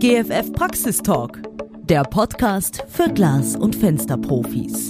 GFF Praxistalk, der Podcast für Glas- und Fensterprofis.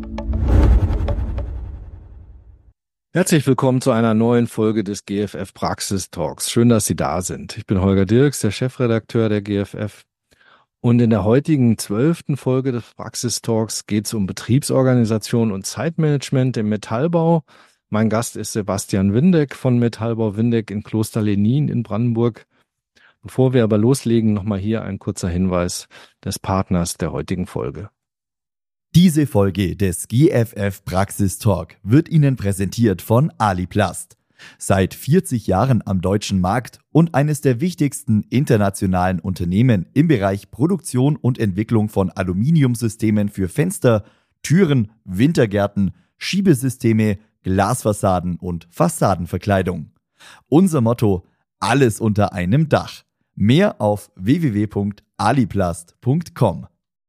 Herzlich willkommen zu einer neuen Folge des GFF Praxistalks. Schön, dass Sie da sind. Ich bin Holger Dirks, der Chefredakteur der GFF. Und in der heutigen 12. Folge des Praxistalks geht es um Betriebsorganisation und Zeitmanagement im Metallbau. Mein Gast ist Sebastian Windeck von Metallbau Windeck in Kloster Lenin in Brandenburg. Bevor wir aber loslegen, nochmal hier ein kurzer Hinweis des Partners der heutigen Folge. Diese Folge des GFF Praxistalk wird Ihnen präsentiert von Aliplast. Seit 40 Jahren am deutschen Markt und eines der wichtigsten internationalen Unternehmen im Bereich Produktion und Entwicklung von Aluminiumsystemen für Fenster, Türen, Wintergärten, Schiebesysteme, Glasfassaden und Fassadenverkleidung. Unser Motto: alles unter einem Dach. Mehr auf www.aliplast.com.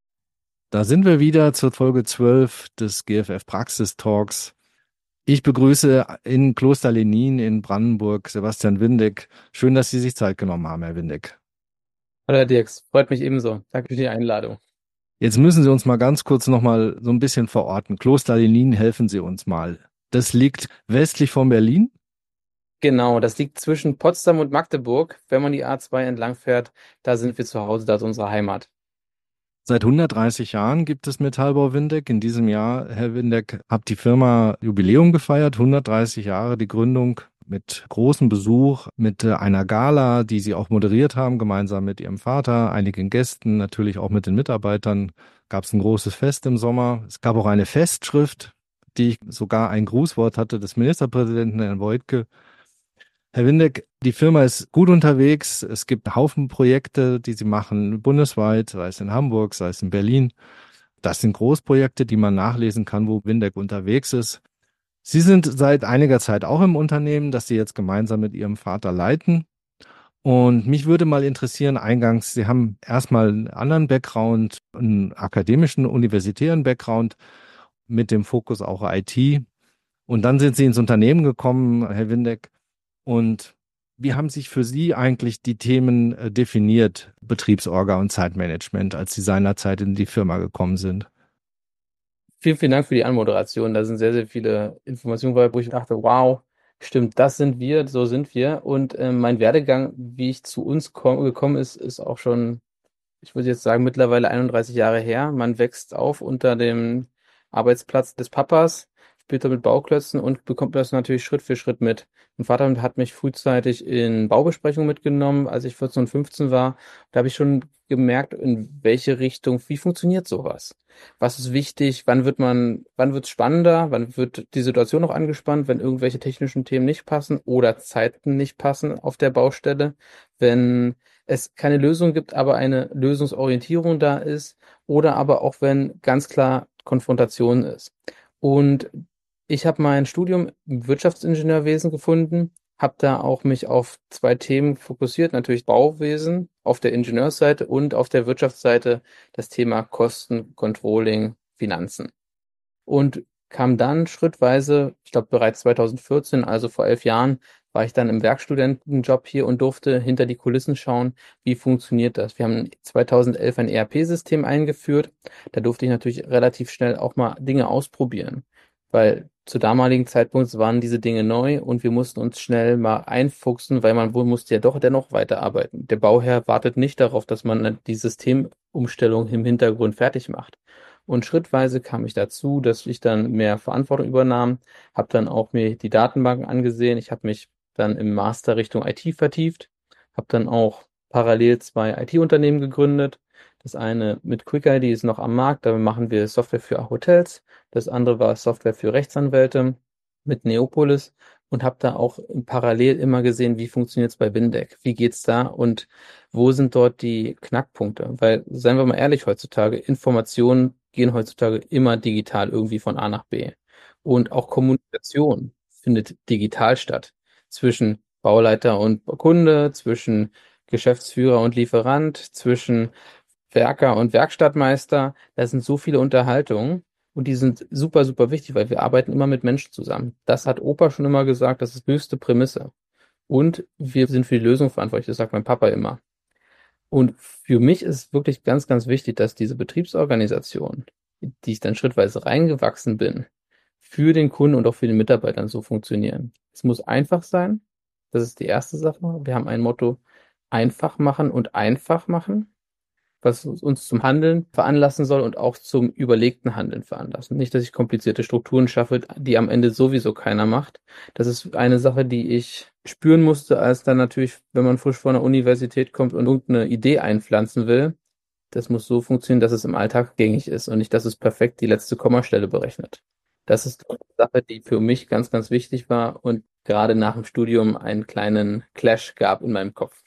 Da sind wir wieder zur Folge 12 des GFF Praxistalks. Ich begrüße in Kloster Lenin in Brandenburg Sebastian Windeck. Schön, dass Sie sich Zeit genommen haben, Herr Windeck. Hallo Herr Dirks, freut mich ebenso. Danke für die Einladung. Jetzt müssen Sie uns mal ganz kurz nochmal so ein bisschen verorten. Kloster Lenin, helfen Sie uns mal. Das liegt westlich von Berlin? Genau, das liegt zwischen Potsdam und Magdeburg. Wenn man die A2 entlang fährt, da sind wir zu Hause, da ist unsere Heimat. Seit 130 Jahren gibt es Metallbau Windeck. In diesem Jahr, Herr Windeck, hat die Firma Jubiläum gefeiert, 130 Jahre die Gründung mit großem Besuch, mit einer Gala, die Sie auch moderiert haben, gemeinsam mit Ihrem Vater, einigen Gästen, natürlich auch mit den Mitarbeitern. Gab es ein großes Fest im Sommer. Es gab auch eine Festschrift, die sogar ein Grußwort hatte des Ministerpräsidenten, Herrn Woidke. Herr Windeck, die Firma ist gut unterwegs. Es gibt einen Haufen Projekte, die Sie machen bundesweit, sei es in Hamburg, sei es in Berlin. Das sind Großprojekte, die man nachlesen kann, wo Windeck unterwegs ist. Sie sind seit einiger Zeit auch im Unternehmen, das Sie jetzt gemeinsam mit Ihrem Vater leiten. Und mich würde mal interessieren, eingangs, Sie haben erstmal einen anderen Background, einen akademischen, universitären Background mit dem Fokus auch IT. Und dann sind Sie ins Unternehmen gekommen, Herr Windeck. Und wie haben sich für Sie eigentlich die Themen definiert, Betriebsorga und Zeitmanagement, als Sie seinerzeit in die Firma gekommen sind? Vielen, vielen Dank für die Anmoderation. Da sind sehr, sehr viele Informationen, wo ich dachte, wow, stimmt, das sind wir, so sind wir. Und mein Werdegang, wie ich zu uns gekommen ist auch schon, ich würde jetzt sagen, mittlerweile 31 Jahre her. Man wächst auf unter dem Arbeitsplatz des Papas, später mit Bauklötzen und bekommt das natürlich Schritt für Schritt mit. Mein Vater hat mich frühzeitig in Baubesprechungen mitgenommen, als ich 14 und 15 war. Da habe ich schon gemerkt, in welche Richtung, wie funktioniert sowas? Was ist wichtig? Wann wird es spannender? Wann wird die Situation noch angespannt, wenn irgendwelche technischen Themen nicht passen oder Zeiten nicht passen auf der Baustelle? Wenn es keine Lösung gibt, aber eine Lösungsorientierung da ist oder aber auch wenn ganz klar Konfrontation ist. Und ich habe mein Studium im Wirtschaftsingenieurwesen gefunden, habe da auch mich auf 2 Themen fokussiert, natürlich Bauwesen auf der Ingenieursseite und auf der Wirtschaftsseite das Thema Kosten, Controlling, Finanzen. Und kam dann schrittweise, ich glaube bereits 2014, also vor 11 Jahren, war ich dann im Werkstudentenjob hier und durfte hinter die Kulissen schauen, wie funktioniert das. Wir haben 2011 ein ERP-System eingeführt. Da durfte ich natürlich relativ schnell auch mal Dinge ausprobieren, weil zu damaligen Zeitpunkt waren diese Dinge neu und wir mussten uns schnell mal einfuchsen, weil man wohl musste ja doch dennoch weiterarbeiten. Der Bauherr wartet nicht darauf, dass man die Systemumstellung im Hintergrund fertig macht. Und schrittweise kam ich dazu, dass ich dann mehr Verantwortung übernahm, habe dann auch mir die Datenbanken angesehen. Ich habe mich dann im Master Richtung IT vertieft, habe dann auch parallel 2 IT-Unternehmen gegründet. Das eine mit QuickID ist noch am Markt, da machen wir Software für Hotels. Das andere war Software für Rechtsanwälte mit Neopolis und habe da auch parallel immer gesehen, wie funktioniert es bei Windeck, wie geht's da und wo sind dort die Knackpunkte? Weil, seien wir mal ehrlich heutzutage, Informationen gehen heutzutage immer digital irgendwie von A nach B. Und auch Kommunikation findet digital statt. Zwischen Bauleiter und Kunde, zwischen Geschäftsführer und Lieferant, zwischen Werker und Werkstattmeister. Da sind so viele Unterhaltungen und die sind super, super wichtig, weil wir arbeiten immer mit Menschen zusammen. Das hat Opa schon immer gesagt, das ist höchste Prämisse. Und wir sind für die Lösung verantwortlich, das sagt mein Papa immer. Und für mich ist wirklich ganz, ganz wichtig, dass diese Betriebsorganisation, die ich dann schrittweise reingewachsen bin, für den Kunden und auch für den Mitarbeitern so funktionieren. Es muss einfach sein. Das ist die erste Sache. Wir haben ein Motto: einfach machen und einfach machen, was uns zum Handeln veranlassen soll und auch zum überlegten Handeln veranlassen. Nicht, dass ich komplizierte Strukturen schaffe, die am Ende sowieso keiner macht. Das ist eine Sache, die ich spüren musste, als dann natürlich, wenn man frisch von der Universität kommt und irgendeine Idee einpflanzen will, das muss so funktionieren, dass es im Alltag gängig ist und nicht, dass es perfekt die letzte Kommastelle berechnet. Das ist eine Sache, die für mich ganz, ganz wichtig war und gerade nach dem Studium einen kleinen Clash gab in meinem Kopf.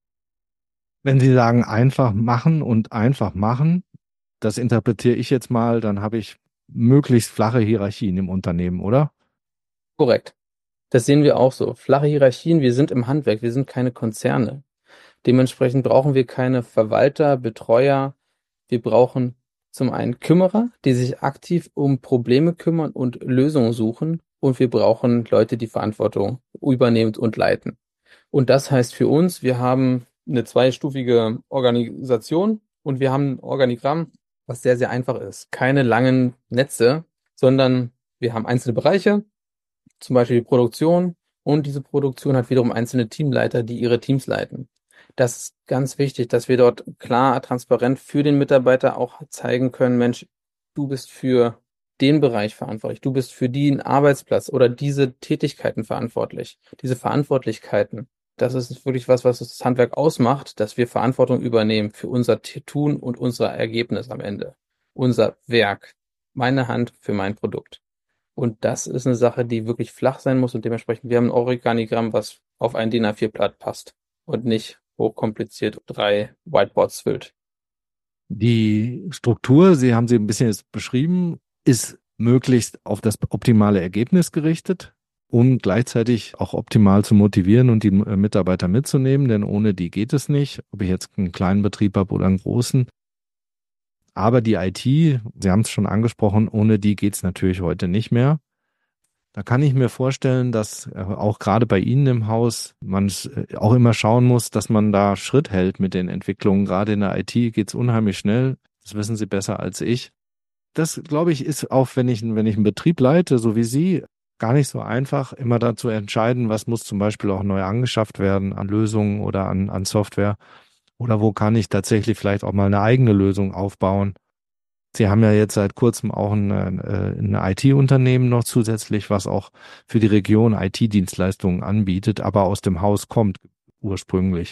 Wenn Sie sagen, einfach machen und einfach machen, das interpretiere ich jetzt mal, dann habe ich möglichst flache Hierarchien im Unternehmen, oder? Korrekt. Das sehen wir auch so. Flache Hierarchien, wir sind im Handwerk, wir sind keine Konzerne. Dementsprechend brauchen wir keine Verwalter, Betreuer. Wir brauchen zum einen Kümmerer, die sich aktiv um Probleme kümmern und Lösungen suchen. Und wir brauchen Leute, die Verantwortung übernehmen und leiten. Und das heißt für uns, wir haben eine zweistufige Organisation und wir haben ein Organigramm, was sehr, sehr einfach ist. Keine langen Netze, sondern wir haben einzelne Bereiche, zum Beispiel die Produktion, und diese Produktion hat wiederum einzelne Teamleiter, die ihre Teams leiten. Das ist ganz wichtig, dass wir dort klar, transparent für den Mitarbeiter auch zeigen können: Mensch, du bist für den Bereich verantwortlich, du bist für den Arbeitsplatz oder diese Tätigkeiten verantwortlich. Diese Verantwortlichkeiten, das ist wirklich was das Handwerk ausmacht, dass wir Verantwortung übernehmen für unser Tun und unser Ergebnis am Ende. Unser Werk, meine Hand für mein Produkt. Und das ist eine Sache, die wirklich flach sein muss und dementsprechend, wir haben ein Organigramm, was auf ein DIN A4-Blatt passt und nicht hochkompliziert 3 Whiteboards füllt. Die Struktur, Sie haben sie ein bisschen jetzt beschrieben, ist möglichst auf das optimale Ergebnis gerichtet, um gleichzeitig auch optimal zu motivieren und die Mitarbeiter mitzunehmen, denn ohne die geht es nicht, ob ich jetzt einen kleinen Betrieb habe oder einen großen. Aber die IT, Sie haben es schon angesprochen, ohne die geht es natürlich heute nicht mehr. Da kann ich mir vorstellen, dass auch gerade bei Ihnen im Haus man auch immer schauen muss, dass man da Schritt hält mit den Entwicklungen. Gerade in der IT geht es unheimlich schnell. Das wissen Sie besser als ich. Das, glaube ich, ist auch, wenn ich einen Betrieb leite, so wie Sie, gar nicht so einfach, immer dazu entscheiden, was muss zum Beispiel auch neu angeschafft werden an Lösungen oder an Software. Oder wo kann ich tatsächlich vielleicht auch mal eine eigene Lösung aufbauen. Sie haben ja jetzt seit kurzem auch ein IT-Unternehmen noch zusätzlich, was auch für die Region IT-Dienstleistungen anbietet, aber aus dem Haus kommt ursprünglich.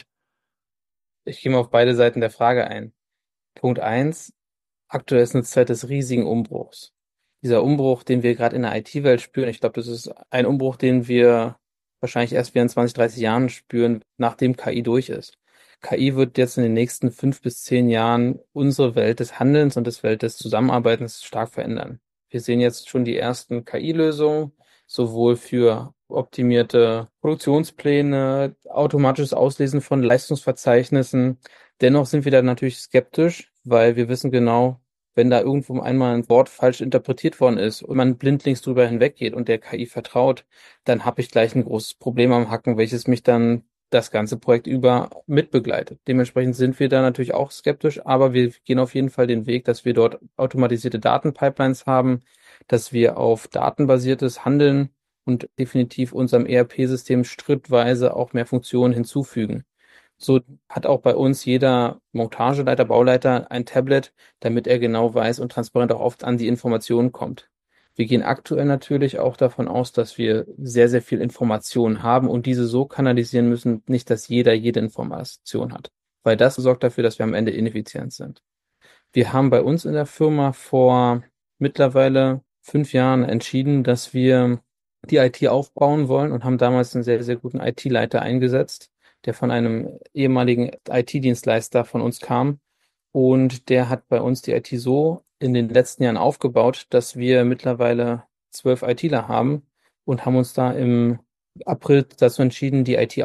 Ich gehe mal auf beide Seiten der Frage ein. Punkt 1: Aktuell ist eine Zeit des riesigen Umbruchs. Dieser Umbruch, den wir gerade in der IT-Welt spüren, ich glaube, das ist ein Umbruch, den wir wahrscheinlich erst wieder in 20, 30 Jahren spüren, nachdem KI durch ist. KI wird jetzt in den nächsten 5 bis 10 Jahren unsere Welt des Handelns und das Welt des Zusammenarbeitens stark verändern. Wir sehen jetzt schon die ersten KI-Lösungen, sowohl für optimierte Produktionspläne, automatisches Auslesen von Leistungsverzeichnissen. Dennoch sind wir da natürlich skeptisch, weil wir wissen genau, wenn da irgendwo einmal ein Wort falsch interpretiert worden ist und man blindlings drüber hinweggeht und der KI vertraut, dann habe ich gleich ein großes Problem am Hacken, welches mich dann das ganze Projekt über mitbegleitet. Dementsprechend sind wir da natürlich auch skeptisch, aber wir gehen auf jeden Fall den Weg, dass wir dort automatisierte Datenpipelines haben, dass wir auf datenbasiertes Handeln und definitiv unserem ERP-System schrittweise auch mehr Funktionen hinzufügen. So hat auch bei uns jeder Montageleiter, Bauleiter ein Tablet, damit er genau weiß und transparent auch oft an die Informationen kommt. Wir gehen aktuell natürlich auch davon aus, dass wir sehr, sehr viel Information haben und diese so kanalisieren müssen, nicht, dass jeder jede Information hat, weil das sorgt dafür, dass wir am Ende ineffizient sind. Wir haben bei uns in der Firma vor mittlerweile 5 Jahren entschieden, dass wir die IT aufbauen wollen und haben damals einen sehr, sehr guten IT-Leiter eingesetzt, der von einem ehemaligen IT-Dienstleister von uns kam. Und der hat bei uns die IT so in den letzten Jahren aufgebaut, dass wir mittlerweile 12 ITler haben und haben uns da im April dazu entschieden,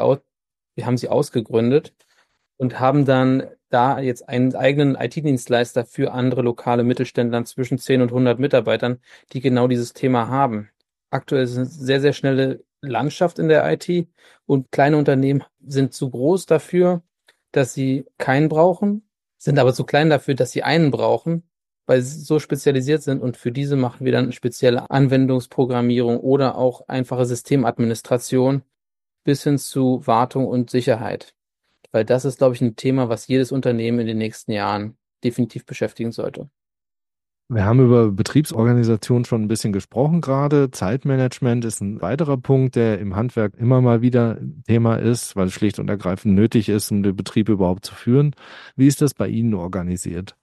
wir haben sie ausgegründet und haben dann da jetzt einen eigenen IT-Dienstleister für andere lokale Mittelständler zwischen 10 und 100 Mitarbeitern, die genau dieses Thema haben. Aktuell ist eine sehr, sehr schnelle Landschaft in der IT und kleine Unternehmen sind zu groß dafür, dass sie keinen brauchen, sind aber zu klein dafür, dass sie einen brauchen, weil sie so spezialisiert sind, und für diese machen wir dann spezielle Anwendungsprogrammierung oder auch einfache Systemadministration bis hin zu Wartung und Sicherheit. Weil das ist, glaube ich, ein Thema, was jedes Unternehmen in den nächsten Jahren definitiv beschäftigen sollte. Wir haben über Betriebsorganisation schon ein bisschen gesprochen gerade. Zeitmanagement ist ein weiterer Punkt, der im Handwerk immer mal wieder Thema ist, weil es schlicht und ergreifend nötig ist, um den Betrieb überhaupt zu führen. Wie ist das bei Ihnen organisiert?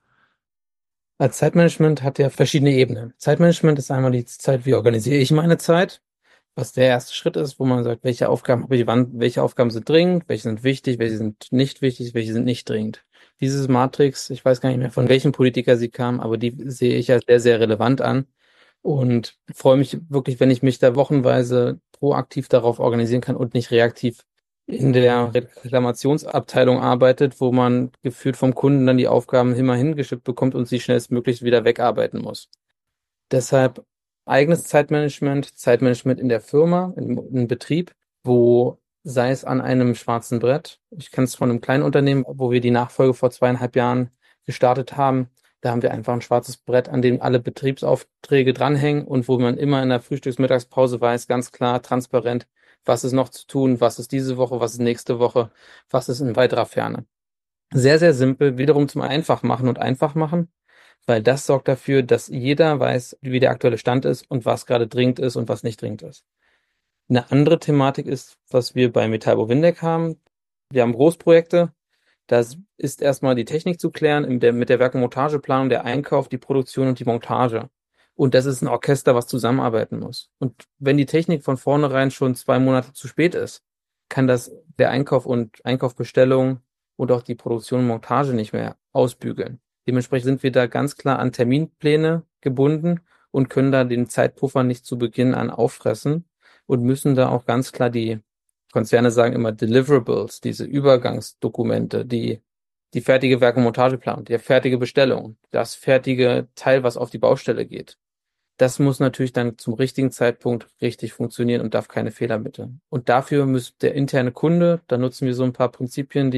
Als Zeitmanagement hat ja verschiedene Ebenen. Zeitmanagement ist einmal die Zeit, wie organisiere ich meine Zeit, was der erste Schritt ist, wo man sagt, welche Aufgaben habe ich wann, welche Aufgaben sind dringend, welche sind wichtig, welche sind nicht wichtig, welche sind nicht dringend. Dieses Matrix, ich weiß gar nicht mehr, von welchem Politiker sie kam, aber die sehe ich als sehr, sehr relevant an und freue mich wirklich, wenn ich mich da wochenweise proaktiv darauf organisieren kann und nicht reaktiv in der Reklamationsabteilung arbeitet, wo man gefühlt vom Kunden dann die Aufgaben immer hingeschickt bekommt und sie schnellstmöglich wieder wegarbeiten muss. Deshalb eigenes Zeitmanagement, Zeitmanagement in der Firma, im Betrieb, wo sei es an einem schwarzen Brett. Ich kenne es von einem kleinen Unternehmen, wo wir die Nachfolge vor 2,5 Jahren gestartet haben. Da haben wir einfach ein schwarzes Brett, an dem alle Betriebsaufträge dranhängen und wo man immer in der Frühstücks-Mittagspause weiß, ganz klar, transparent, was ist noch zu tun, was ist diese Woche, was ist nächste Woche, was ist in weiterer Ferne. Sehr, sehr simpel, wiederum zum Einfachmachen und Einfachmachen, weil das sorgt dafür, dass jeder weiß, wie der aktuelle Stand ist und was gerade dringend ist und was nicht dringend ist. Eine andere Thematik ist, was wir bei Metallbau Windeck haben. Wir haben Großprojekte. Da ist erstmal die Technik zu klären, mit der Werk- und Montageplanung, der Einkauf, die Produktion und die Montage. Und das ist ein Orchester, was zusammenarbeiten muss. Und wenn die Technik von vornherein schon 2 Monate zu spät ist, kann das der Einkauf und Einkaufbestellung und auch die Produktion und Montage nicht mehr ausbügeln. Dementsprechend sind wir da ganz klar an Terminpläne gebunden und können da den Zeitpuffer nicht zu Beginn an auffressen und müssen da auch ganz klar, die Konzerne sagen immer Deliverables, diese Übergangsdokumente, die fertige Werk- und Montageplanung, die fertige Bestellung, das fertige Teil, was auf die Baustelle geht. Das muss natürlich dann zum richtigen Zeitpunkt richtig funktionieren und darf keine Fehler bitte. Und dafür muss der interne Kunde, da nutzen wir so ein paar Prinzipien,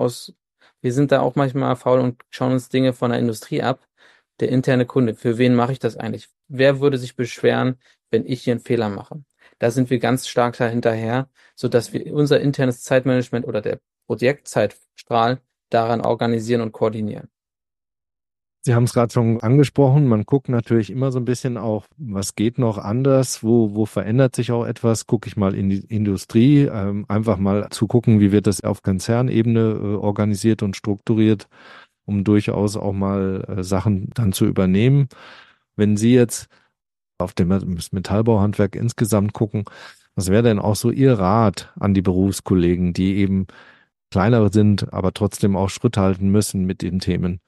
wir sind da auch manchmal faul und schauen uns Dinge von der Industrie ab. Der interne Kunde, für wen mache ich das eigentlich? Wer würde sich beschweren, wenn ich hier einen Fehler mache? Da sind wir ganz stark dahinterher, sodass wir unser internes Zeitmanagement oder der Projektzeitstrahl daran organisieren und koordinieren. Sie haben es gerade schon angesprochen, man guckt natürlich immer so ein bisschen auch, was geht noch anders, wo verändert sich auch etwas, gucke ich mal in die Industrie, einfach mal zu gucken, wie wird das auf Konzernebene organisiert und strukturiert, um durchaus auch mal Sachen dann zu übernehmen. Wenn Sie jetzt auf das Metallbauhandwerk insgesamt gucken, was wäre denn auch so Ihr Rat an die Berufskollegen, die eben kleiner sind, aber trotzdem auch Schritt halten müssen mit den Themen?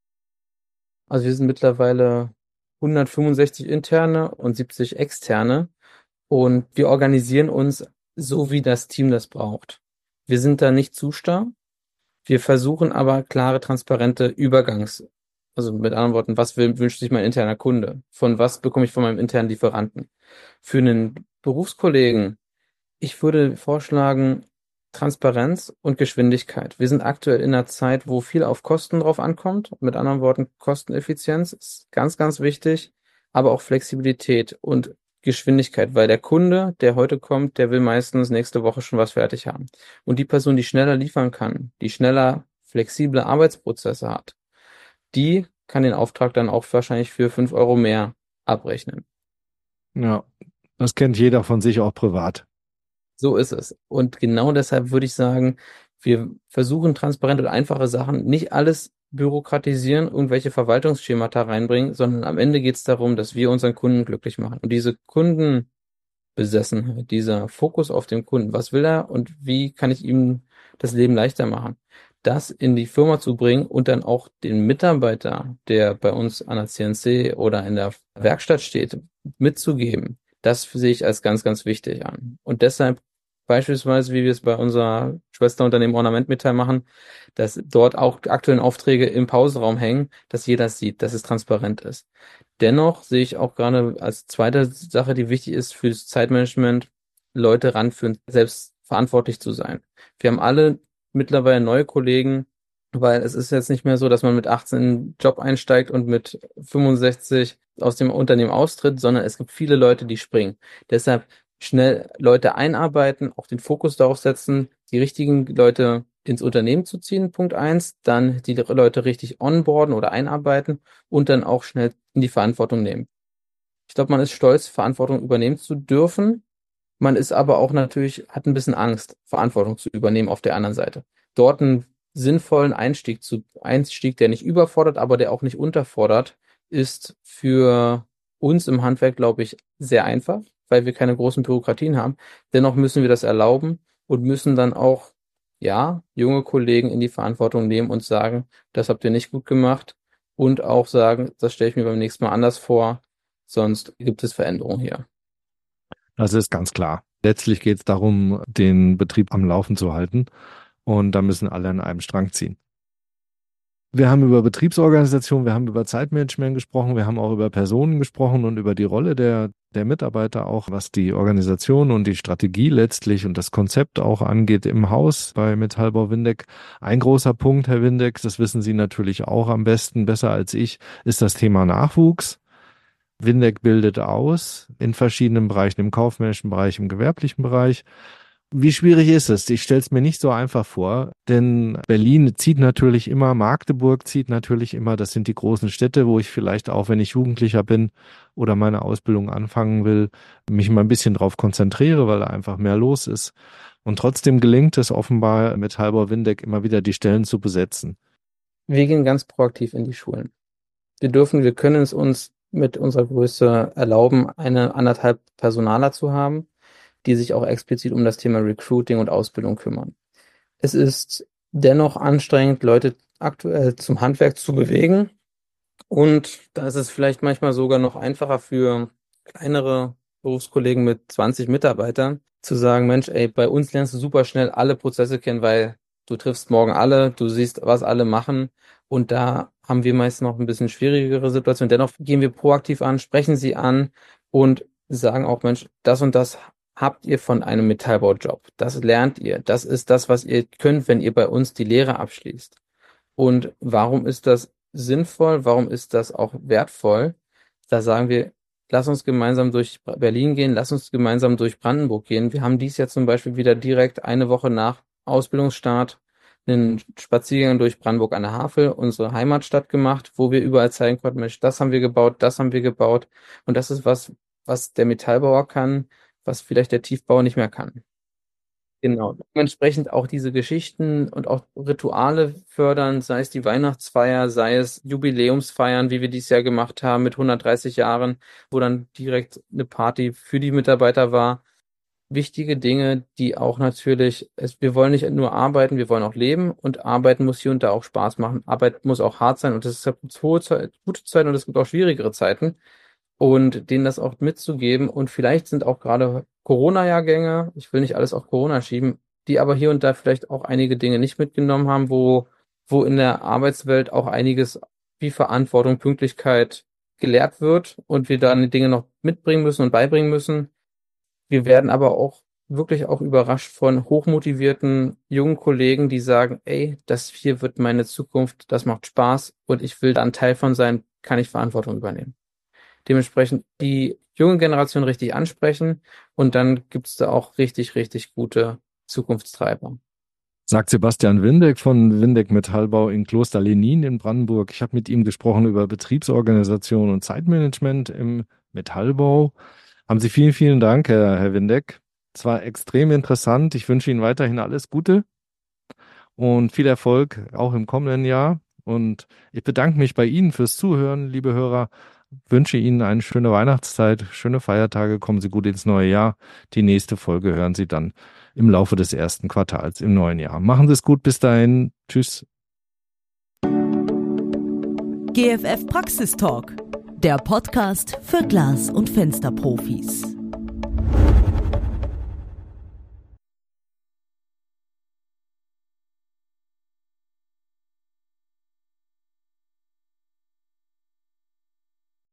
Also wir sind mittlerweile 165 interne und 70 externe und wir organisieren uns so, wie das Team das braucht. Wir sind da nicht zu starr. Wir versuchen aber klare, transparente also mit anderen Worten, was wünscht sich mein interner Kunde? Von was bekomme ich von meinem internen Lieferanten? Für einen Berufskollegen, ich würde vorschlagen, Transparenz und Geschwindigkeit. Wir sind aktuell in einer Zeit, wo viel auf Kosten drauf ankommt. Mit anderen Worten, Kosteneffizienz ist ganz, ganz wichtig, aber auch Flexibilität und Geschwindigkeit, weil der Kunde, der heute kommt, der will meistens nächste Woche schon was fertig haben. Und die Person, die schneller liefern kann, die schneller flexible Arbeitsprozesse hat, die kann den Auftrag dann auch wahrscheinlich für 5 Euro mehr abrechnen. Ja, das kennt jeder von sich auch privat. So ist es. Und genau deshalb würde ich sagen, wir versuchen transparent und einfache Sachen, nicht alles bürokratisieren, irgendwelche Verwaltungsschemata reinbringen, sondern am Ende geht es darum, dass wir unseren Kunden glücklich machen. Und diese Kundenbesessenheit, dieser Fokus auf den Kunden, was will er und wie kann ich ihm das Leben leichter machen, das in die Firma zu bringen und dann auch den Mitarbeiter, der bei uns an der CNC oder in der Werkstatt steht, mitzugeben. Das sehe ich als ganz, ganz wichtig an. Und deshalb beispielsweise, wie wir es bei unserer Schwesterunternehmen Ornament Metall machen, dass dort auch die aktuellen Aufträge im Pausenraum hängen, dass jeder sieht, dass es transparent ist. Dennoch sehe ich auch gerade als zweite Sache, die wichtig ist für das Zeitmanagement, Leute ranführen, selbst verantwortlich zu sein. Wir haben alle mittlerweile neue Kollegen, weil es ist jetzt nicht mehr so, dass man mit 18 in den Job einsteigt und mit 65 aus dem Unternehmen austritt, sondern es gibt viele Leute, die springen. Deshalb schnell Leute einarbeiten, auch den Fokus darauf setzen, die richtigen Leute ins Unternehmen zu ziehen, Punkt 1, dann die Leute richtig onboarden oder einarbeiten und dann auch schnell in die Verantwortung nehmen. Ich glaube, man ist stolz, Verantwortung übernehmen zu dürfen. Man ist aber auch natürlich, hat ein bisschen Angst, Verantwortung zu übernehmen auf der anderen Seite. Dort einen sinnvollen Einstieg, der nicht überfordert, aber der auch nicht unterfordert, ist für uns im Handwerk, glaube ich, sehr einfach, weil wir keine großen Bürokratien haben. Dennoch müssen wir das erlauben und müssen dann auch, ja, junge Kollegen in die Verantwortung nehmen und sagen, das habt ihr nicht gut gemacht und auch sagen, das stelle ich mir beim nächsten Mal anders vor, sonst gibt es Veränderungen hier. Das ist ganz klar. Letztlich geht es darum, den Betrieb am Laufen zu halten und da müssen alle an einem Strang ziehen. Wir haben über Betriebsorganisation, wir haben über Zeitmanagement gesprochen, wir haben auch über Personen gesprochen und über die Rolle der Mitarbeiter auch, was die Organisation und die Strategie letztlich und das Konzept auch angeht im Haus bei Metallbau Windeck. Ein großer Punkt, Herr Windeck, das wissen Sie natürlich auch am besten, besser als ich, ist das Thema Nachwuchs. Windeck bildet aus in verschiedenen Bereichen, im kaufmännischen Bereich, im gewerblichen Bereich. Wie schwierig ist es? Ich stelle es mir nicht so einfach vor, denn Berlin zieht natürlich immer, Magdeburg zieht natürlich immer, das sind die großen Städte, wo ich vielleicht auch, wenn ich Jugendlicher bin oder meine Ausbildung anfangen will, mich mal ein bisschen drauf konzentriere, weil da einfach mehr los ist. Und trotzdem gelingt es offenbar mit Metallbau Windeck immer wieder die Stellen zu besetzen. Wir gehen ganz proaktiv in die Schulen. Wir können es uns mit unserer Größe erlauben, 1,5 Personaler zu haben, die sich auch explizit um das Thema Recruiting und Ausbildung kümmern. Es ist dennoch anstrengend, Leute aktuell zum Handwerk zu bewegen. Und da ist es vielleicht manchmal sogar noch einfacher für kleinere Berufskollegen mit 20 Mitarbeitern zu sagen, Mensch, ey, bei uns lernst du super schnell alle Prozesse kennen, weil du triffst morgen alle, du siehst, was alle machen. Und da haben wir meist noch ein bisschen schwierigere Situationen. Dennoch gehen wir proaktiv an, sprechen sie an und sagen auch, Mensch, das und das habt ihr von einem Metallbaujob. Das lernt ihr. Das ist das, was ihr könnt, wenn ihr bei uns die Lehre abschließt. Und warum ist das sinnvoll? Warum ist das auch wertvoll? Da sagen wir, lass uns gemeinsam durch Berlin gehen, lass uns gemeinsam durch Brandenburg gehen. Wir haben dies Jahr zum Beispiel wieder direkt eine Woche nach Ausbildungsstart einen Spaziergang durch Brandenburg an der Havel, unsere Heimatstadt gemacht, wo wir überall zeigen konnten, Mensch, das haben wir gebaut, das haben wir gebaut. Und das ist was der Metallbauer kann, was vielleicht der Tiefbauer nicht mehr kann. Genau. Dementsprechend auch diese Geschichten und auch Rituale fördern, sei es die Weihnachtsfeier, sei es Jubiläumsfeiern, wie wir dies Jahr gemacht haben mit 130 Jahren, wo dann direkt eine Party für die Mitarbeiter war. Wichtige Dinge, die auch natürlich, wir wollen nicht nur arbeiten, wir wollen auch leben und arbeiten muss hier und da auch Spaß machen. Arbeit muss auch hart sein und es gibt gute Zeiten und es gibt auch schwierigere Zeiten. Und denen das auch mitzugeben. Und vielleicht sind auch gerade Corona-Jahrgänge, ich will nicht alles auf Corona schieben, die aber hier und da vielleicht auch einige Dinge nicht mitgenommen haben, wo in der Arbeitswelt auch einiges wie Verantwortung, Pünktlichkeit gelehrt wird und wir dann die Dinge noch mitbringen müssen und beibringen müssen. Wir werden aber auch wirklich auch überrascht von hochmotivierten jungen Kollegen, die sagen, ey, das hier wird meine Zukunft, das macht Spaß und ich will da ein Teil von sein, kann ich Verantwortung übernehmen. Dementsprechend die junge Generation richtig ansprechen und dann gibt's da auch richtig, richtig gute Zukunftstreiber. Sagt Sebastian Windeck von Windeck Metallbau in Kloster Lenin in Brandenburg. Ich habe mit ihm gesprochen über Betriebsorganisation und Zeitmanagement im Metallbau. Haben Sie vielen, vielen Dank, Herr Windeck. Es war extrem interessant. Ich wünsche Ihnen weiterhin alles Gute und viel Erfolg auch im kommenden Jahr. Und ich bedanke mich bei Ihnen fürs Zuhören, liebe Hörer. Wünsche Ihnen eine schöne Weihnachtszeit, schöne Feiertage, kommen Sie gut ins neue Jahr. Die nächste Folge hören Sie dann im Laufe des ersten Quartals im neuen Jahr. Machen Sie es gut, bis dahin. Tschüss. GFF Praxistalk, der Podcast für Glas- und Fensterprofis.